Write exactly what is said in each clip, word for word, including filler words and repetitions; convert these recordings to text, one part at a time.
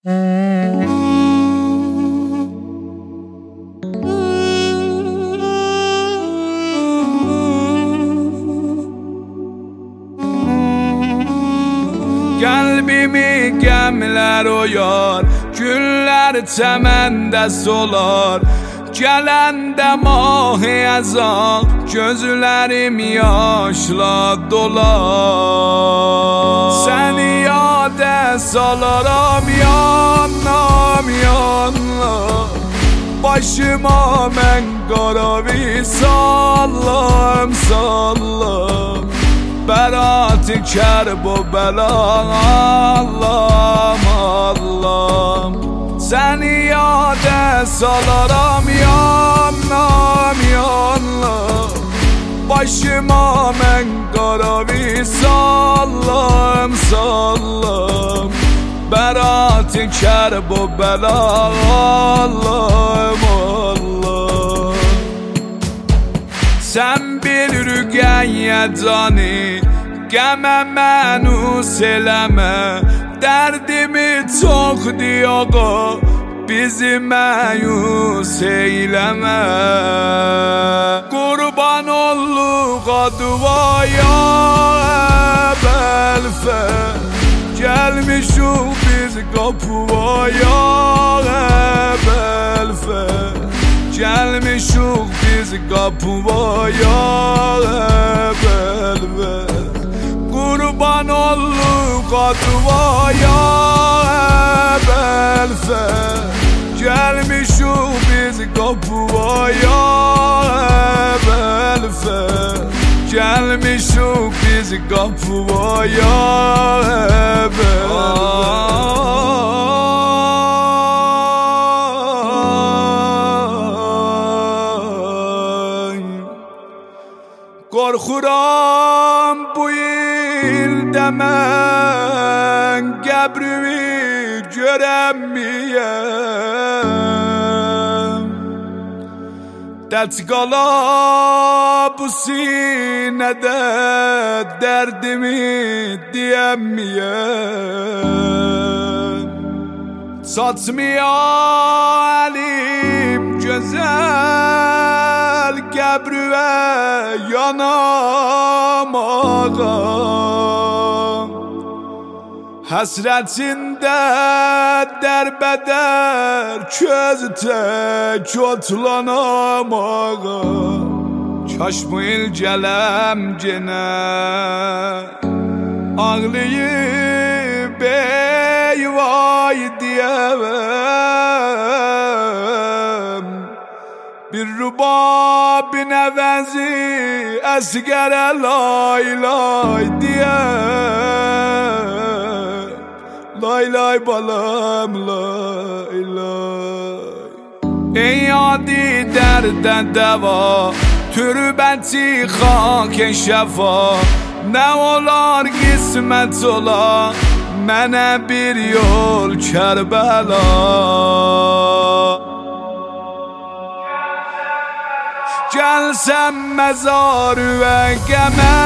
Kalbimi gemler oyar, güller çəməndə solar. Gələndə mahi əzan, gözlərim yaşla dolar. Səni yadə salaram, yanam yanam. Başıma mən qaravi sallam sallam. Bərat-ı kərb o bəlam, Allahım Allahım. Səni yadə salaram, yanam yanam. Başıma mən qaravi sallam sallam. Bərat-ı kərb o bəlam, Allahım Allahım. Sən bir rüqəyyə cani, qəmə mənus eləmə. Dərdimi çoxdur ağa, bizi məyus eyləmə. Qurban olluq aduvaya əbəlfə. Gəlmişuq biz qapuvaya əbəlfə. Gəlmişuq biz qapuvaya əbəlfə. Qurban olluq aduvaya əbəlfə. Gəlmişuq biz qapuvaya əbəlfə. Gəlmişuq biz qapuvaya əbəlfə. Qorxuram bu ildə mən qəbrimi görəmmiyəm. Dəc qala bu sinədə dərdimi deyəmmiyəm. Saçmaya əlim gözəl qəbrüvə yanam ağam. Həsrətində dərbədər köz tək otlanam ağam. Kaş bu il gələm genə, ağlayıb eyvay deyəvəm. Bir rubabin əvəzi əsgərə lay lay deyəm. Lay lay balam lay lay. Ey adi dərdə dəva, türbəti xak şəfa. Nə olar qismət ola, mənə bir yol Kərbəla. Gəlsəm məzarı və qəmə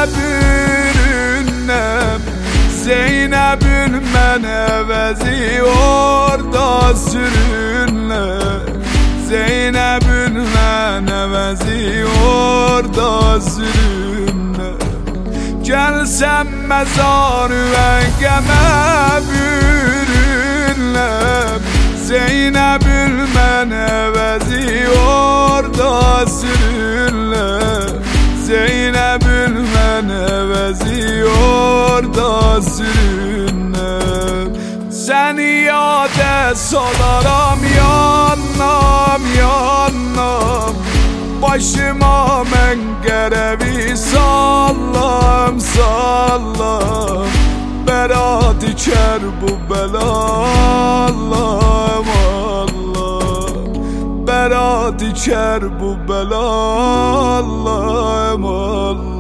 bürünəm. Zeynəbün mən əvəzi orada sürünlər. Zeynəbün mən əvəzi orada sürünlər. Gəlsəm məzarı və qəmə bürünlər. Zeynəbün mən əvəzi orada sürünlər. Zeynəbün mən əvəzi orada sürünlər. Səni yadə salaram, yanam yanam. Başıma mən qərəvi sallam sallam. Bərat-ı kərb o bəlam, Allahım Allahım. Bərat-ı kərb o bəlam, Allahım Allahım.